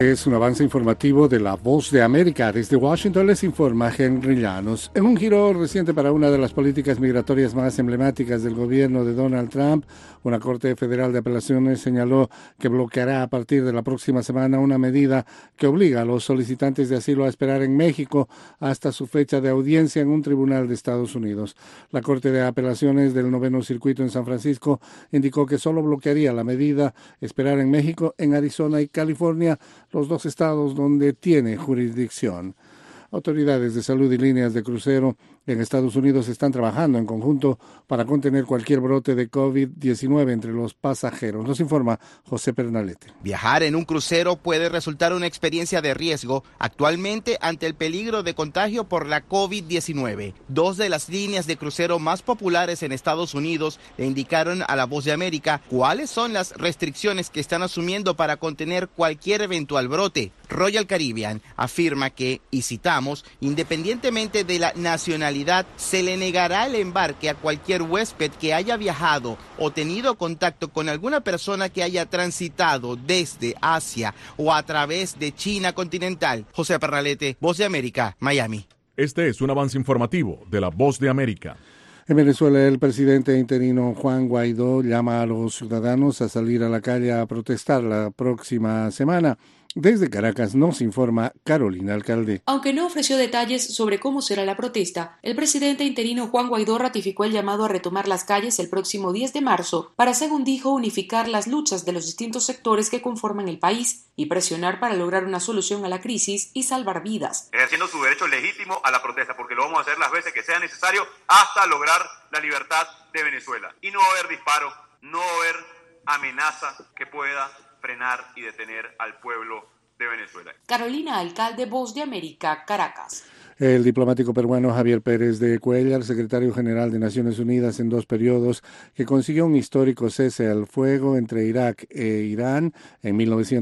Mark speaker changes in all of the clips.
Speaker 1: Es un avance informativo de La Voz de América. Desde Washington les informa Henry Llanos. En un giro reciente para una de las políticas migratorias más emblemáticas del gobierno de Donald Trump, una Corte Federal de Apelaciones señaló que bloqueará a partir de la próxima semana una medida que obliga a los solicitantes de asilo a esperar en México hasta su fecha de audiencia en un tribunal de Estados Unidos. La Corte de Apelaciones del Noveno Circuito en San Francisco indicó que solo bloquearía la medida esperar en México, en Arizona y California, los dos estados donde tiene jurisdicción. Autoridades de salud y líneas de crucero en Estados Unidos están trabajando en conjunto para contener cualquier brote de COVID-19 entre los pasajeros. Nos informa José Pernalete.
Speaker 2: Viajar en un crucero puede resultar una experiencia de riesgo actualmente ante el peligro de contagio por la COVID-19. Dos de las líneas de crucero más populares en Estados Unidos le indicaron a La Voz de América cuáles son las restricciones que están asumiendo para contener cualquier eventual brote. Royal Caribbean afirma que, y citamos, independientemente de la nacionalidad, se le negará el embarque a cualquier huésped que haya viajado o tenido contacto con alguna persona que haya transitado desde Asia o a través de China continental. José Pernalete, Voz de América, Miami.
Speaker 3: Este es un avance informativo de La Voz de América.
Speaker 1: En Venezuela, el presidente interino Juan Guaidó llama a los ciudadanos a salir a la calle a protestar la próxima semana. Desde Caracas nos informa Carolina Alcalde.
Speaker 4: Aunque no ofreció detalles sobre cómo será la protesta, el presidente interino Juan Guaidó ratificó el llamado a retomar las calles el próximo 10 de marzo para, según dijo, unificar las luchas de los distintos sectores que conforman el país y presionar para lograr una solución a la crisis y salvar vidas.
Speaker 5: Ejerciendo su derecho legítimo a la protesta, porque lo vamos a hacer las veces que sea necesario hasta lograr la libertad de Venezuela. Y no va a haber disparo, no va a haber amenaza que pueda frenar y detener al pueblo de Venezuela.
Speaker 4: Carolina Alcalde, Voz de América, Caracas.
Speaker 1: El diplomático peruano Javier Pérez de Cuéllar, secretario general de Naciones Unidas en 2 periodos, que consiguió un histórico cese al fuego entre Irak e Irán en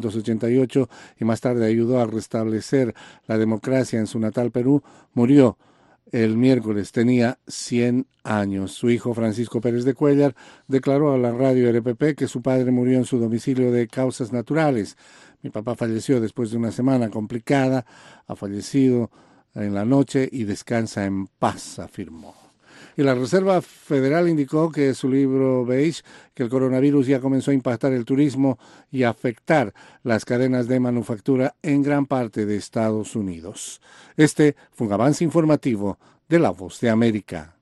Speaker 1: 1988 y más tarde ayudó a restablecer la democracia en su natal Perú, murió el miércoles, tenía 100 años. Su hijo Francisco Pérez de Cuéllar declaró a la radio RPP que su padre murió en su domicilio de causas naturales. Mi papá falleció después de una semana complicada, ha fallecido en la noche y descansa en paz, afirmó. Y la Reserva Federal indicó que su libro beige que el coronavirus ya comenzó a impactar el turismo y a afectar las cadenas de manufactura en gran parte de Estados Unidos. Este fue un avance informativo de La Voz de América.